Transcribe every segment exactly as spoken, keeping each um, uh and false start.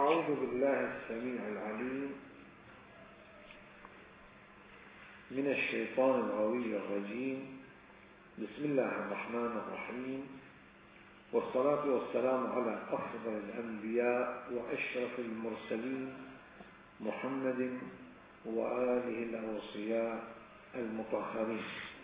أعوذ بالله السميع العليم من الشيطان الغوي الرجيم. بسم الله الرحمن الرحيم، والصلاة والسلام على أفضل الأنبياء وأشرف المرسلين محمد وآله الأوصياء المطهرين.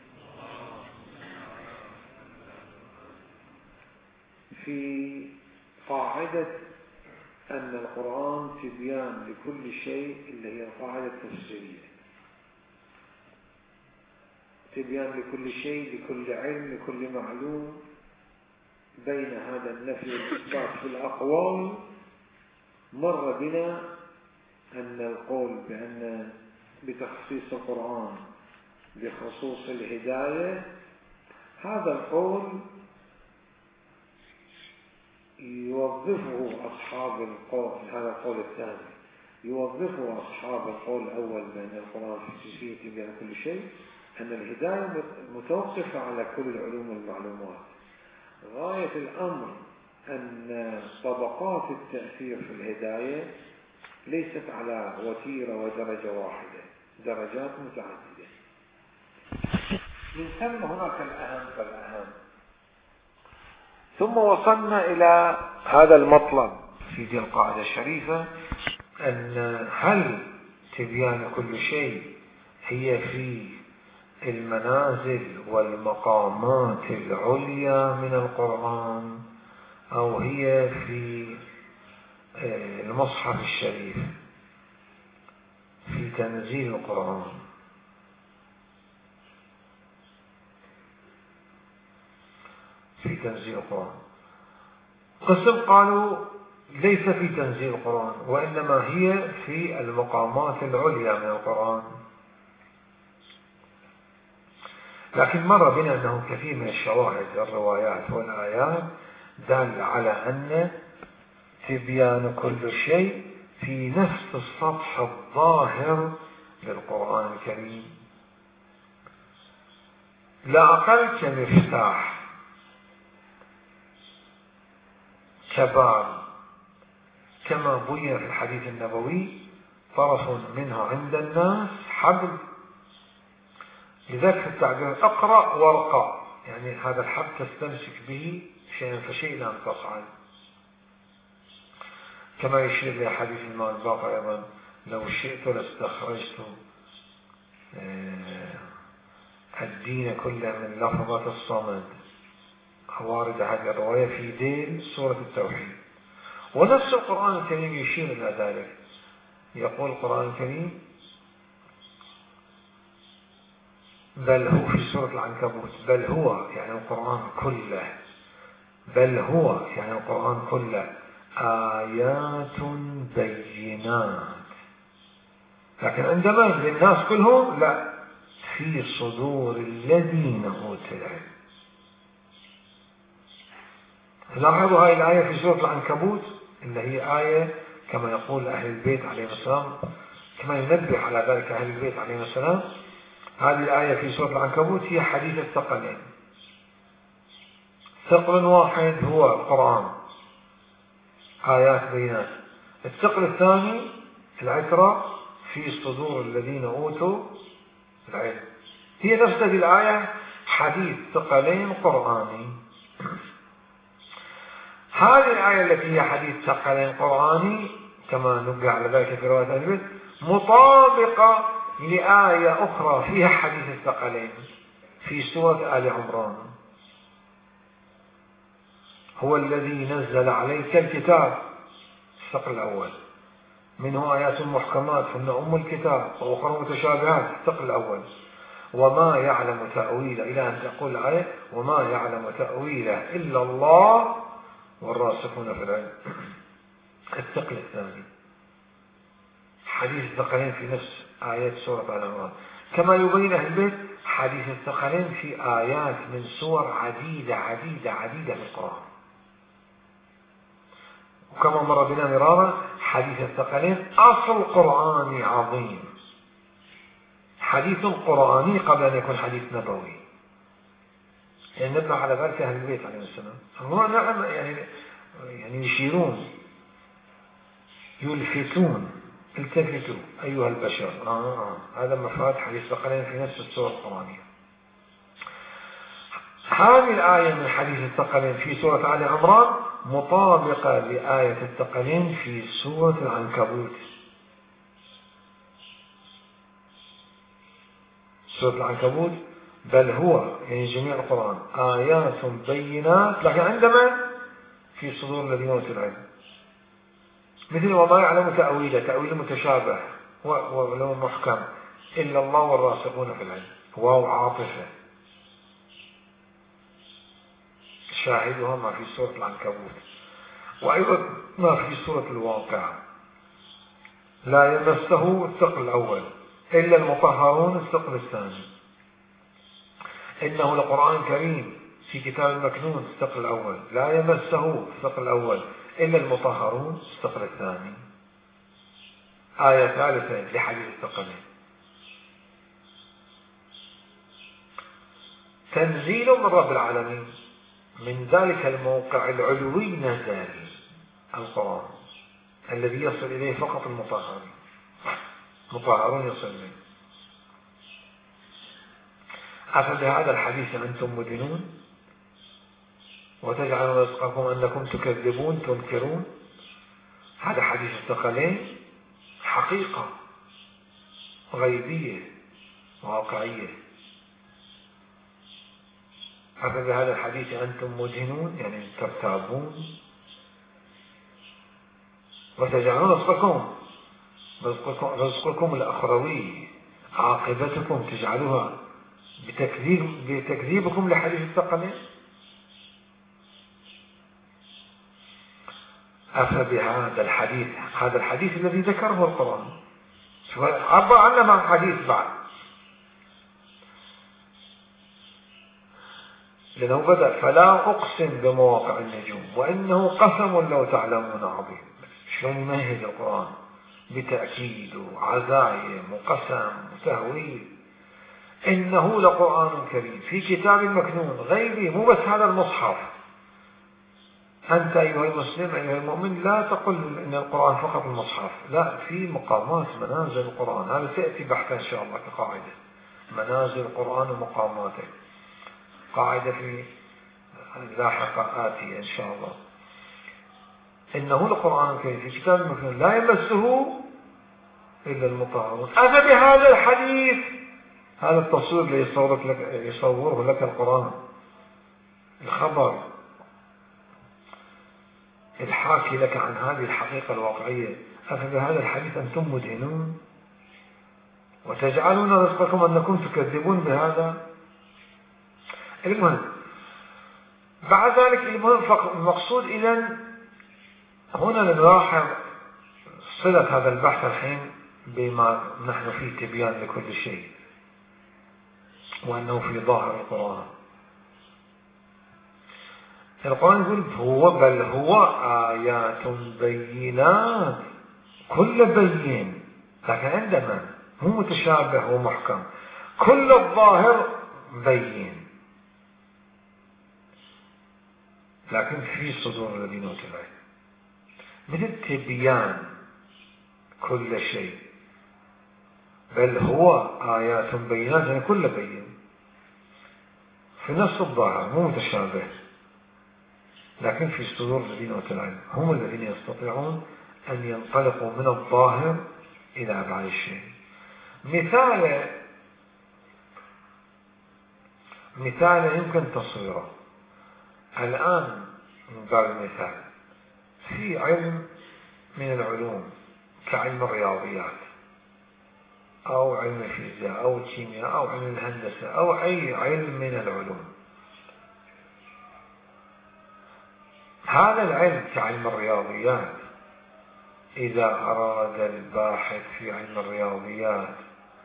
في قاعدة أن القرآن تبيان لكل شيء اللي هي قاعدة تفسيرية، تبيان لكل شيء، لكل علم، لكل معلوم. بين هذا النفي والإثبات في الأقوال مر بنا أن القول بأن بتخصيص القرآن بخصوص الهداية، هذا القول يوظفه أصحاب القول، هذا القول الثاني يوظفه أصحاب القول الأول بأن القرآن فيه تبيان كل شيء، أن الهداية متوقفة على كل العلوم والمعلومات. غاية الأمر أن طبقات التأثير في الهداية ليست على وتيرة ودرجة واحدة، درجات متعددة. من ثم هناك الأهم فالأهم. ثم وصلنا إلى هذا المطلب في دي القاعدة الشريفة، أن هل تبيان كل شيء هي في المنازل والمقامات العليا من القرآن، أو هي في المصحف الشريف في تنزيل القرآن؟ في تنزيل القرآن قسم قالوا ليس في تنزيل القرآن، وإنما هي في المقامات العليا من القرآن. لكن مر بنا أنه كثير من الشواهد الروايات والآيات دال على أن تبيان كل شيء في نفس السطح الظاهر للقرآن الكريم، لا أقل كمفتاح، كباب، كما بين في الحديث النبوي: طرف منها عند الناس حبل. لذلك في التعبير اقرأ وارقى، يعني هذا الحبل تستمسك به شيئا فشيئا لن تصعد. كما يشير إلى حديث الماء الباقي أيضا: لو شئت لاستخرجت الدين كله من لفظة الصمد. وارد هذه الرواية في ديل سورة التوحيد. ونفس القرآن الكريم يشير إلى ذلك. يقول القرآن الكريم: بل هو في سورة العنكبوت: بل هو يعني القرآن كله، بل هو يعني القرآن كله آيات بينات. لكن عندما للناس كلهم لا، في صدور الذين أوتوا العلم. لاحظوا هذه الآية في سورة العنكبوت اللي هي آية كما يقول أهل البيت عليهم السلام، كما ينبه على ذلك أهل البيت عليهم السلام. هذه الآية في سورة العنكبوت هي حديث الثقلين، ثقل واحد هو القرآن آيات بينات، الثقل الثاني العترة في صدور الذين أوتوا العلم. هي نفس هذه الآية حديث ثقلين قرآني. هذه الآية التي هي حديث ثقلين قرآني كما نبه على ذلك في رواية أهل البيت مطابقة لآية أخرى فيها حديث الثقلين في سورة آل عمران: هو الذي نزل عليك الكتاب، الثقل الأول، منه آيات محكمات هن أم الكتاب وأخرى متشابهات، الثقل الأول، وما يعلم تأويله، إلى أن تقول الآية: وما يعلم تأويله إلا الله والراسخون في العلم. الثقل الثاني حديث الثقلين في نفس آيات سورة آل عمران. كما يبين أهل البيت حديث الثقلين في آيات من سور عديدة عديدة عديدة في القرآن. وكما مر بنا مرارا حديث الثقلين أصل قرآني عظيم، حديث قرآني قبل أن يكون حديث نبوي. يعني نبنى على ذلك أهل البيت عليه السلام. الله نعم، يعني يعني يشيرون يلفتون، التفتوا أيها البشر. آه آه. هذا مفاد حديث الثقلين في نفس السورة القرآنية. هذه الآية من حديث الثقلين في سورة آل عمران مطابقة لآية الثقلين في سورة العنكبوت. سورة العنكبوت بل هو يعني جميع القرآن آيات بينات، لكن عندما في صدور الذين أوتوا العلم، مثل وما يعلم تأويله، تأويل متشابه ولو محكم إلا الله والراسخون في العلم. واو عاطفة شاهدها ما في سورة العنكبوت، وأيضا ما في سورة الواقعة. لا يمسه الثقل الأول إلا المطهرون، الثقل الثاني. إنه لقرآن كريم في كتاب مكنون، الثقل الأول. لا يمسه الثقل الأول إلا المطهرون، الثقل الثاني. آية ثالثة لحديث الثقلين. تنزيل من رب العالمين، من ذلك الموقع العلوي نزل القرآن الذي يصل إليه فقط المطهرين، مطهرون يصل إليه. أفبهذا الحديث أنتم مدهنون وتجعلون رزقكم أنكم تكذبون تنكرون. هذا حديث الثقلين حقيقة غيبية واقعية. أفبهذا الحديث أنتم مدهنون يعني ترتابون، وتجعلون رزقكم رزقكم, رزقكم الأخروي عاقبتكم تجعلوها بتكذيب بتكذيبكم لحديث الثقلين. أفبهذا الحديث، هذا الحديث الذي ذكره القرآن عبر عنه مع حديث بعد، لأنه بدأ فلا أقسم بمواقع النجوم وإنه قسم لو تعلمون عظيم. شلون يمهد القرآن بتأكيد وعزايم وقسم وتهويل. إنه لقرآن كريم في كتاب مكنون غيبي، مو بس هذا المصحف. أنت أيها المسلم أيها المؤمن لا تقل إن القرآن فقط المصحف، لا، في مقامات منازل القرآن. هذا سيأتي بحثا إن شاء الله كقاعدة، منازل القرآن ومقاماته، قاعدة في لاحقة آتية إن شاء الله. إنه لقرآن كريم في كتاب مكنون لا يمسه إلا المطهرون. أفبهذا الحديث، هذا التصوير اللي يصورك لك يصوره لك القرآن، الخبر الحاكي لك عن هذه الحقيقة الواقعية. أفبهذا الحديث أنتم مدهنون وتجعلون رزقكم أنكم تكذبون بهذا. المهم بعد ذلك المهم المقصود إذن هنا نلاحظ صلة هذا البحث الحين بما نحن فيه تبيان لكل شيء، وأنه في ظاهر القرآن. القرآن يقول هو بل هو آيات بينات، كل بين، لكن عندما هو متشابه ومحكم، كل الظاهر بين، لكن في صدور الذين أوتوا العلم مثل تبيان كل شيء. بل هو آيات بينات يعني كل بين في نفس الظاهر، مو متشابه، لكن في صدور الذين أوتوا العلم، هم الذين يستطيعون أن ينطلقوا من الظاهر إلى أبعاد الشيء. مثال مثال يمكن تصويره الآن من باب المثال في علم من العلوم كعلم الرياضيات أو علم الفيزياء أو الكيمياء أو علم الهندسة أو أي علم من العلوم. هذا العلم كعلم الرياضيات إذا أراد الباحث في علم الرياضيات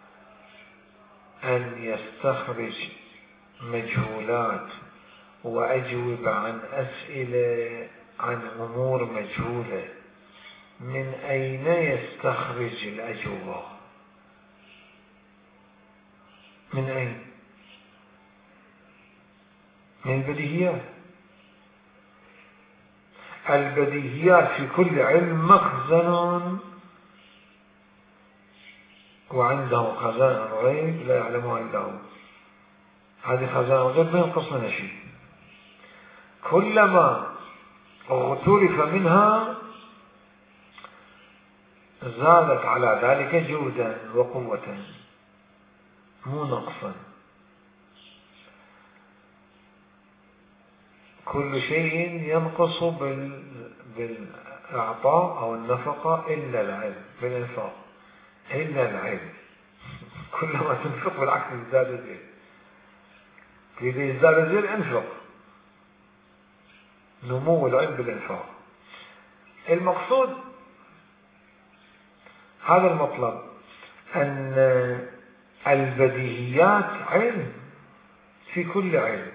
أن يستخرج مجهولات وأجوبة عن أسئلة عن أمور مجهولة، من أين يستخرج الأجوبة؟ من أين؟ من البديهيات. البديهيات في كل علم مخزن وعنده خزائن الغيب لا يعلمها إلا هو. هذه خزائن الغيب ما ينقص منها شيء، كلما اغترف منها زادت على ذلك جودا وقوة مو نقصا. كل شيء ينقص بال... بالإعطاء أو النفقة إلا العلم، بالإنفاق إلا العلم. كلما تنفق بالعكس يزداد الزيت، إذا يزداد الزيت انفق. نمو العلم بالإنفاق. المقصود هذا المطلب، أن البديهيات علم في كل علم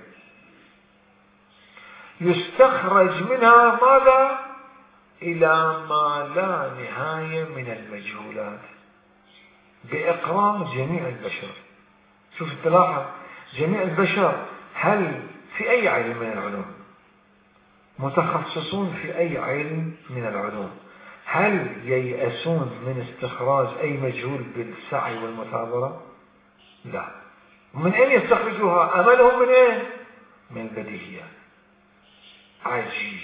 يستخرج منها ماذا؟ إلى ما لا نهاية من المجهولات بإقرار جميع البشر. شوف تلاحظ جميع البشر هل في أي علم من العلوم متخصصون في أي علم من العلوم، هل ييأسون من استخراج أي مجهول بالسعي والمثابرة؟ لا. من أين يستخرجوها؟ أملهم من أين؟ من البديهيات. عجيب.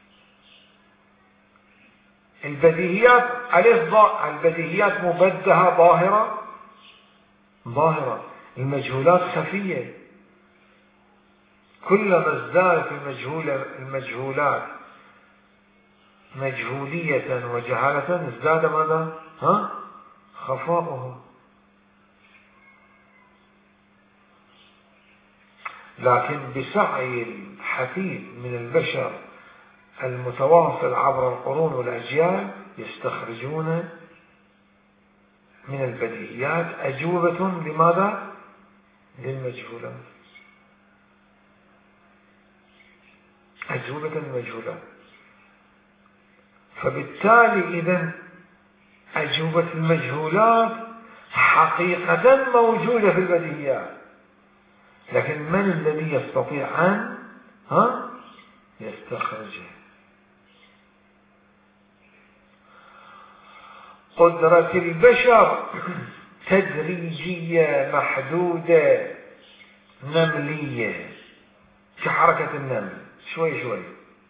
البديهيات البديهيات مبدهة ظاهرة ظاهرة، المجهولات خفية. كلما ازدادت المجهولة المجهولات مجهولية وجهالة ازداد ماذا؟ ها؟ خفاؤها. لكن بسعي الحثيث من البشر المتواصل عبر القرون والأجيال يستخرجون من البديهيات أجوبة لماذا؟ للمجهولات. أجوبة المجهولات. فبالتالي إذن أجوبة المجهولات حقيقة موجودة في البديهيات، لكن من الذي يستطيع أن ها يستخرجها؟ قدرة البشر تدريجية محدودة نملية كحركة النمل شوي شوي،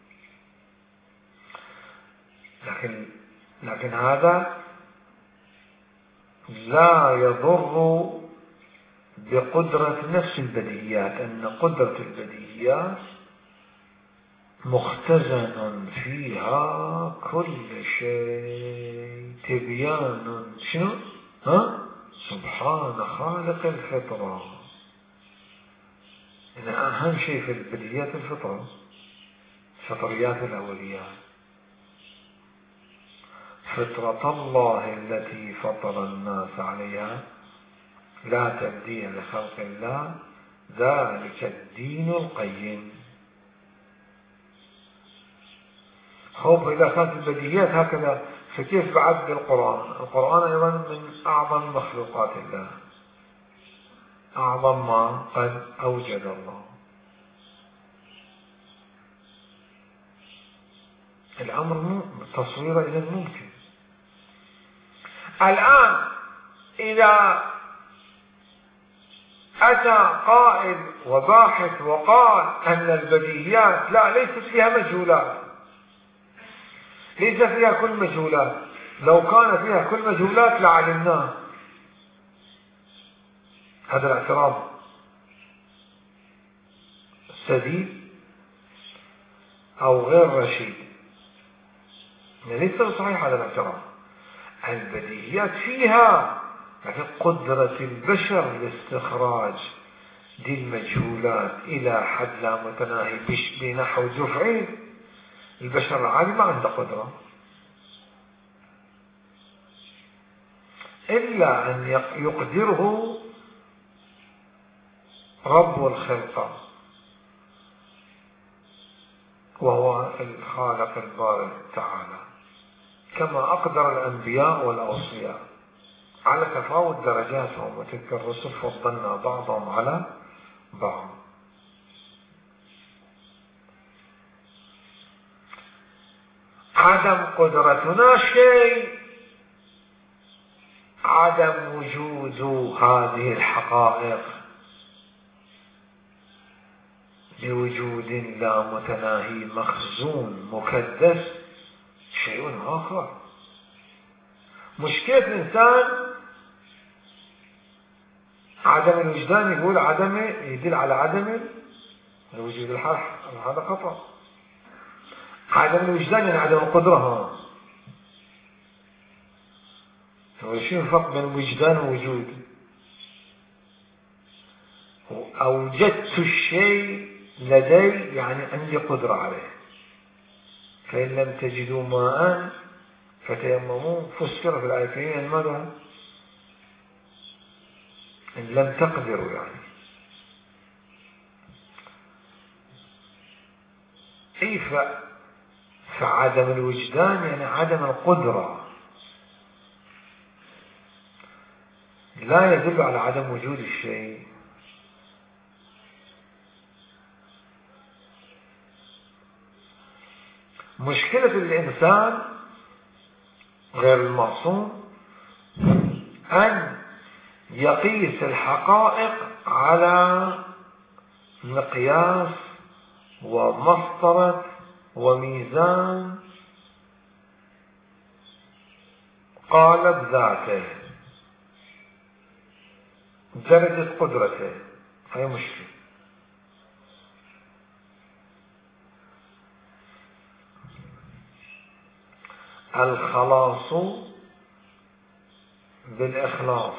لكن لكن هذا لا يضر بقدرة نفس البديهيات، أن قدرة البديهيات مختزن فيها كل شيء تبيان شنو؟ ها؟ سبحان خالق الفطرة. إن أهم شيء في البديهيات الفطرة، الفطريات الأوليات. فطرة الله التي فطر الناس عليها لا تبديل لخلق الله ذلك الدين القيم. خوف إذا كانت البديهيات هكذا، فكيف بعد بالقرآن؟ القرآن أيضا من أعظم مخلوقات الله، أعظم ما قد أوجد الله. الأمر تصويره إذا ممكن. الآن إذا أتى قائل وباحث وقال أن البديهيات لا ليست فيها مجهولات، ليس فيها كل مجهولات، لو كان فيها كل مجهولات لعلمناه. هذا الاعتراض سديد أو غير رشيد، ليس صحيح هذا الاعتراض. البديهيات فيها، لكن قدرة البشر لاستخراج دي المجهولات إلى حد لا متناهي بنحو دفعين، البشر العادي ما عنده قدرة إلا أن يقدره رب الخلق وهو الخالق البارئ تعالى، كما أقدر الأنبياء والأوصياء على تفاوت درجاتهم، وتلك الرسل فضلنا بعضهم على بعض. عدم قدرتنا شيء، عدم وجود هذه الحقائق بوجود لا متناهي مخزون مكدس شيء آخر. مشكلة الإنسان عدم الوجدان، يقول عدم، يدل على عدم الوجود الحق، هذا خطأ. عدم الوجدان يعني عدم القدرة. ها هو شو الفرق بين وجدان ووجود؟ أوجدت الشيء لدي يعني عندي قدرة عليه. فإن لم تجدوا ماء فتيمموا، فسر في الآية الكريمة ماذا؟ إن لم تقدروا يعني. كيف؟ فعدم الوجدان يعني عدم القدرة، لا يدل على عدم وجود الشيء. مشكلة الإنسان غير المعصوم أن يقيس الحقائق على مقياس ومسطرة وميزان قالب ذاته، درجة قدرته. هي مشكلة. الخلاص بالإخلاص،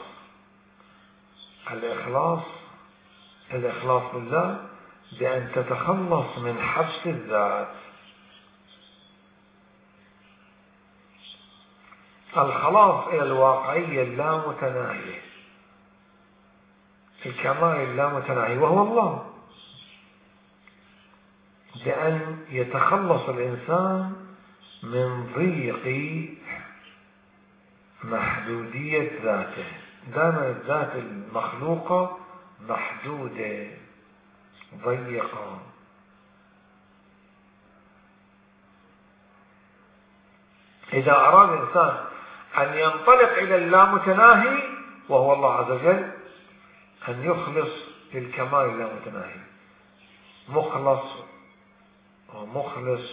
الإخلاص الإخلاص بالله بأن تتخلص من حبس الذات. الخلاص إلى الواقعية اللامتناهية، الكمال اللامتناهي وهو الله، بأن يتخلص الإنسان من ضيق محدودية ذاته. دائما الذات المخلوقة محدودة ضيقة. إذا أراد الإنسان أن ينطلق إلى اللامتناهي وهو الله عز وجل، أن يخلص للكمال اللامتناهي، مخلص ومخلص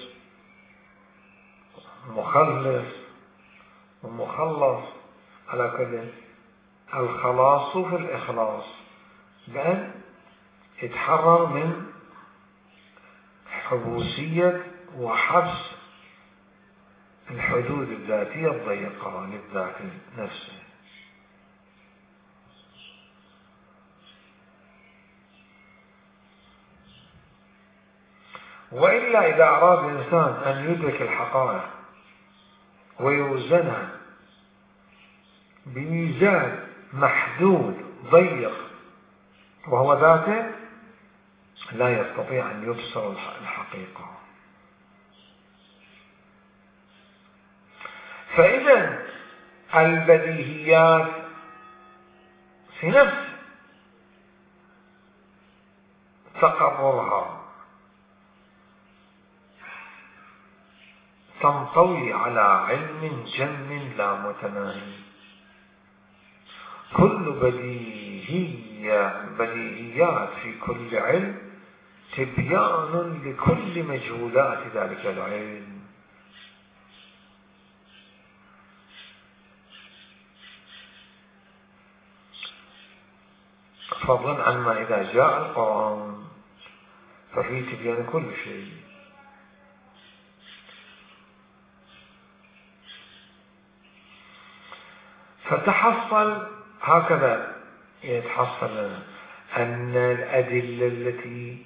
مخلص ومخلص، على كل الخلاص في الإخلاص، بأن يتحرر من حبوسية وحبس الحدود الذاتية الضيقة للذات نفسه. وإلا إذا أراد الإنسان أن يدرك الحقائق ويوزنها بميزان محدود ضيق وهو ذاته، لا يستطيع أن يبصر الحقيقة. فإذا البديهيات في نفس تقررها تنطوي على علم جم لا متناهي. كل بديهية بديهيات في كل علم تبيان لكل مجهولات ذلك العلم. فضلا عما إذا جاء القرآن ففيه تبيان كل شيء. فتحصل هكذا يتحصل لنا أن الأدلة التي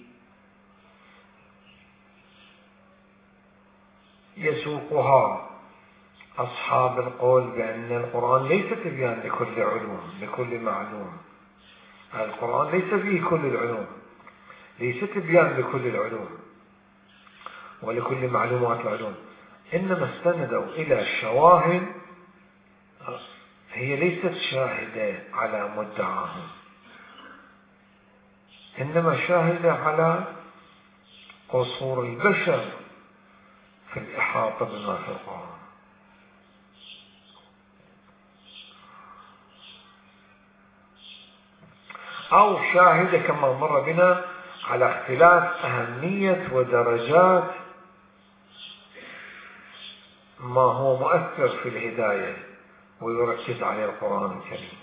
يسوقها أصحاب القول بأن القرآن ليس تبيان لكل علوم لكل معلوم، القرآن ليس فيه كل العلوم، ليس تبيان لكل العلوم ولكل معلومات العلوم، إنما استندوا إلى شواهد هي ليست شاهدة على مدعاهم، إنما شاهدة على قصور البشر في الإحاطة بما في القرآن. أو شاهد كما مر بنا على اختلاف أهمية ودرجات ما هو مؤثر في الهداية ويركز عليه القرآن الكريم.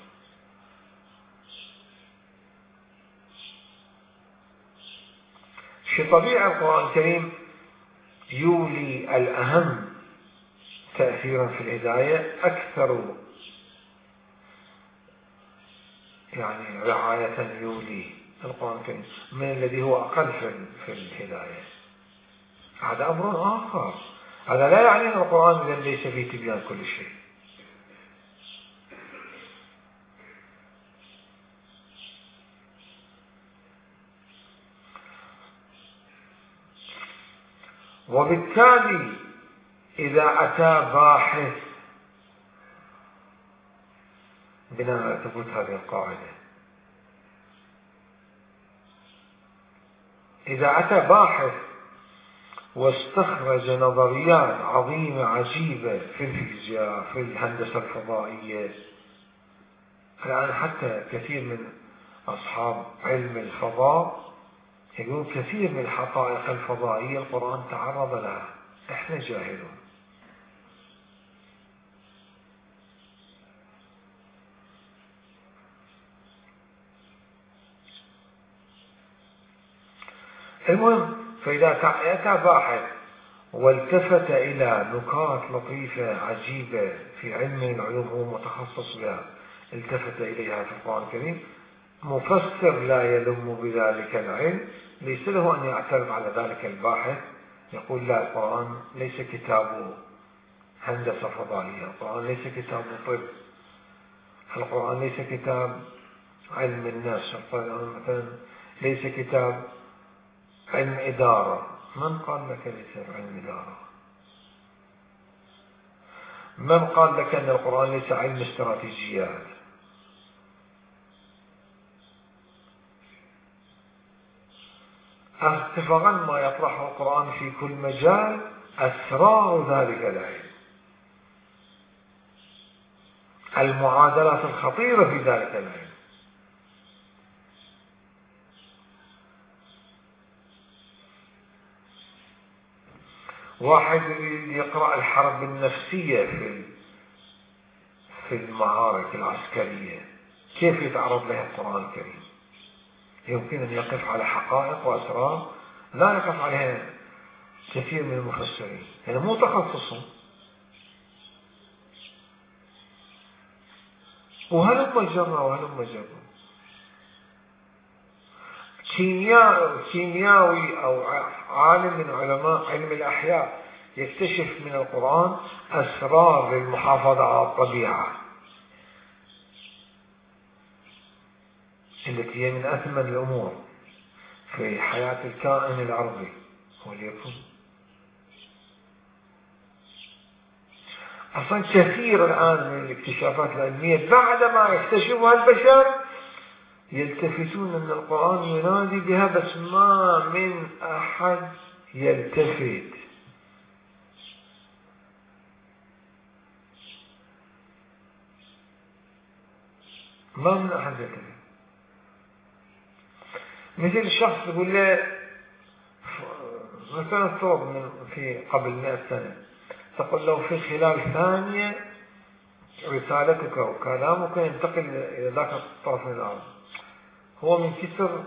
في طبيعة القرآن الكريم يولي الأهم تأثيرا في الهداية أكثر يعني رعاية يولي القرآن الكريم من الذي هو أقل في الهداية. هذا أمر آخر. هذا لا يعني أن القرآن إذن ليس فيه تبيان كل شيء. وبالتالي إذا أتى باحث بناء على ثبوت هذه القاعدة، إذا أتى باحث واستخرج نظريات عظيمة عجيبة في الفيزياء، في الهندسة الفضائية، الآن حتى كثير من أصحاب علم الفضاء يقولون كثير من الحقائق الفضائية القرآن تعرض لها، إحنا جاهلون. المهم، فإذا أتى باحث والتفت إلى نكات لطيفة عجيبة في علم العلوم هو متخصص بها، التفت إليها في القرآن الكريم، مفسر لا يلم بذلك العلم ليس له أن يعترض على ذلك الباحث، يقول لا، القرآن ليس كتاب هندسة فضائية، القرآن ليس كتاب طب، القرآن ليس كتاب علم النفس، القرآن مثلا ليس كتاب علم إدارة. من قال لك ليس علم إدارة؟ من قال لك أن القرآن ليس علم استراتيجيات؟ اتفاقا ما يطرحه القرآن في كل مجال أسرار ذلك العلم، المعادلات الخطيرة في ذلك العلم. واحد يقرأ الحرب النفسية في في المعارك العسكرية، كيف يتعرض لها القرآن الكريم؟ يمكن أن يقف على حقائق وأسرار لا يقف عليها كثير من المفسرين، يعني مو تخصصهم. وهلم جرى وهلم جرى. كيمياوي أو عالم من علماء علم الأحياء يكتشف من القرآن أسرار للمحافظة على الطبيعة التي هي من أثمن الأمور في حياة الكائن الأرضي. وليكن أصلا كثير الآن من الاكتشافات العلمية بعدما يكتشفها البشر يلتفتون أن القرآن ينادي بها، بس ما من أحد يلتفت. ما من أحد يلتفت. مثل الشخص يقول له مثلا افترض من في قبل مئة سنة تقول له في خلال ثانية رسالتك وكلامك ينتقل إلى ذاك الطرف من الأرض، هو من كثر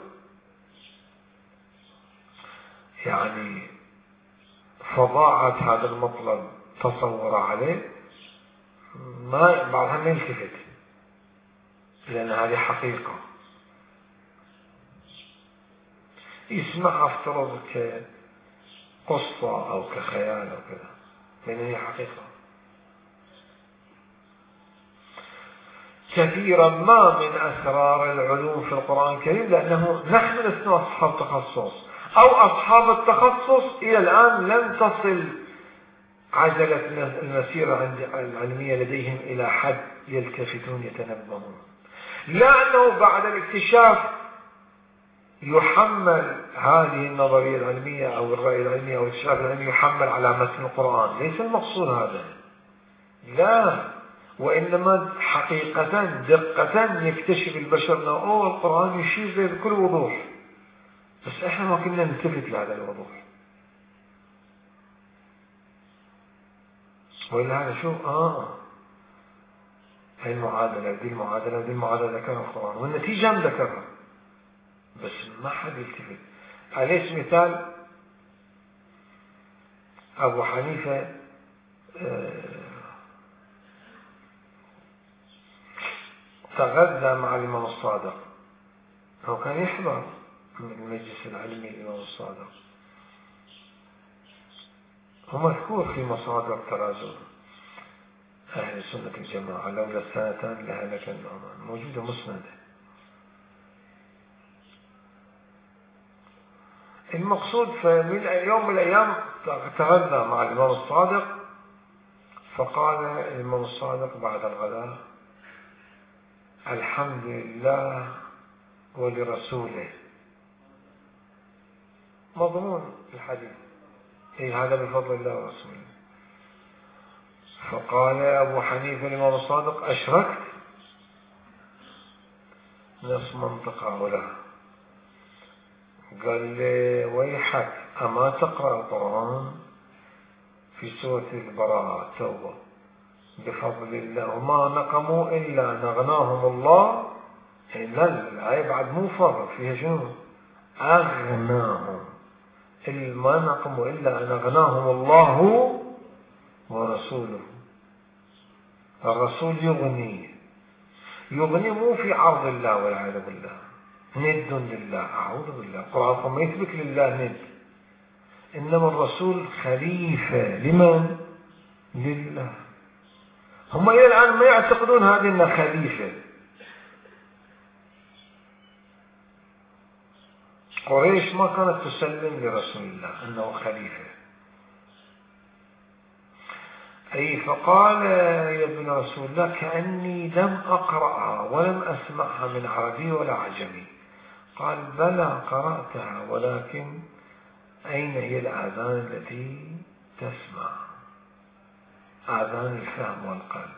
يعني فظاعة هذا المطلب تصور عليه ما بعضها ما يلتفت، لأن هذه حقيقة يسمعها افترض كقصة أو كخيال أو كذا، لأن هي حقيقة. كثيرا ما من أسرار العلوم في القرآن الكريم لأنه نحن لسنا أصحاب تخصص، أو أصحاب التخصص إلى الآن لم تصل عجلة المسيرة العلمية لديهم إلى حد يلتفتون يتنبهون، لا أنه بعد الاكتشاف يحمل هذه النظرية العلمية أو الرأي العلمي أو الاكتشاف العلمي يحمل على متن القرآن. ليس المقصود هذا، لا، وإنما حقيقة دقة يكتشف البشر أنه أوه القرآن يشير بكل وضوح، بس إحنا ما كنا نلتفت لهذا الوضوح. وإلا هذا شو آه هاي المعادلة ودي المعادلة ودي المعادلة ذكرها القرآن والنتيجة هم ذكرها، بس ما حد يلتفت. على سبيل المثال أبو حنيفة تغذى مع الإمام الصادق، هو كان يحضر من المجلس العلمي الإمام الصادق، ومذكور في مصادر تراجم أهل سنة الجماعة لولا السنتان لهلك النعمان، موجودة مسندة. المقصود فمن يوم من الأيام تغذى مع الإمام الصادق، فقال الإمام الصادق بعد الغداء: الحمد لله ولرسوله. مضمون الحديث إيه هذا بفضل الله ورسوله. فقال أبو حنيفة الإمام الصادق: أشركت؟ نفس منطقة ولا. قال لي: ويحك، أما تقرأ القرآن في سورة البراءة التوبة بفضل الله وما نقموا إلا نغناهم الله. لا الآية بعد مو فرق فيها شنو؟ أغناهم، ما نقموا إلا أن أغناهم الله ورسوله. الرسول يغني، يغني مو في عرض الله والعياذ بالله، ند لله، أعوذ بالله. القرآن ما يثبت لله ند، إنما الرسول خليفة لمن؟ لله. هم إلى الآن ما يعتقدون هذه إنه خليفة. قريش ما كانت تسلم لرسول الله أنه خليفة. أي فقال: يا ابن رسول الله كأني لم أقرأها ولم أسمعها من عربي ولا عجمي. قال: بلى قرأتها، ولكن أين هي الآذان التي تسمع؟ آذان الفهم والقلب.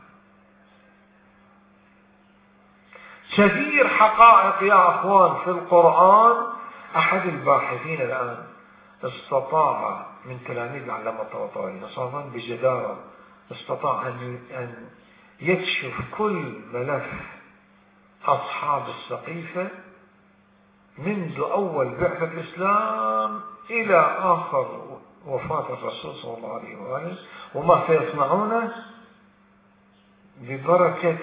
كثير حقائق يا أخوان في القرآن. أحد الباحثين الآن استطاع من تلاميذ العلامة الطباطبائي نصابا بجدارة استطاع أن يكشف كل ملف أصحاب السقيفة منذ أول بعثة الإسلام إلى آخر وفاة الرسول صلى الله عليه وآله، وما سيصنعونه ببركة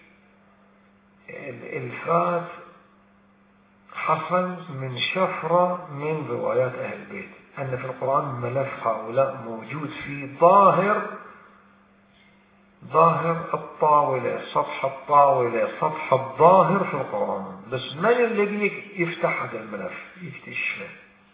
الإلفات حصل من شفرة من روايات أهل البيت، أن في القرآن ملف هؤلاء موجود في ظاهر ظاهر الطاولة، سطح الطاولة، سطح الظاهر في القرآن، بس من الذي يفتح هذا الملف يكتشفه؟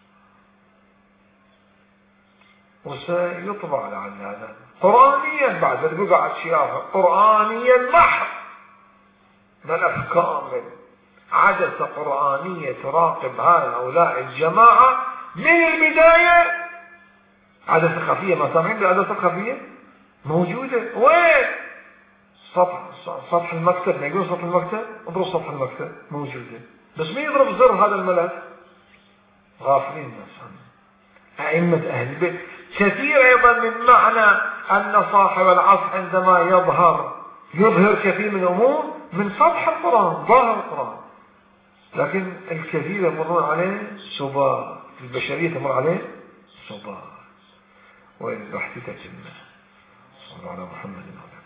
وسيطبع على هذا قرآنيا بعد البقعة الشيافة قرآنيا محض، ملف كامل، عدسة قرآنية تراقب هؤلاء الجماعة من البداية. عدسة خفية، ما سامعين بالعدسة الخفية؟ موجودة وين؟ سطح سطح المكتب، ما يقولون سطح المكتب، اضرب سطح المكتب، موجودة، بس مين يضرب زر هذا الملف؟ غافلين الناس عنه. أئمة أهل البيت. كثير أيضا من معنى أن صاحب العصر عندما يظهر يظهر كثير من الأمور من سطح القرآن، ظاهر القرآن، لكن الكثير يمرون عليه سبات، البشرية تمر عليه سبات، والبحث تتم. صلى الله على محمد وعلى